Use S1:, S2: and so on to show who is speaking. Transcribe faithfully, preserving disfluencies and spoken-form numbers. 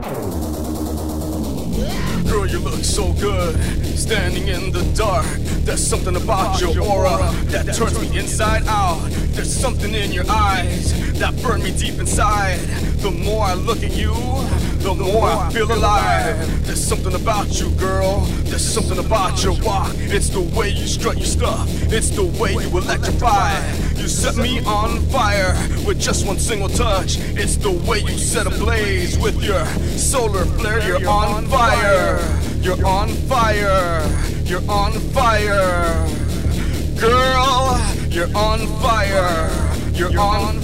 S1: Girl, you look so good, standing in the dark. There's something about your aura that turns me inside out. There's something in your eyes that burn me deep inside. The more I look at you, the more I feel alive. There's something about you, girl. There's something about your walk. It's the way you strut your stuff. It's the way you electrify. You set me on fire with just one single touch. It's the way you set ablaze with your solar flare. You're on fire. You're on fire. You're on fire. Girl, you're on fire. You're on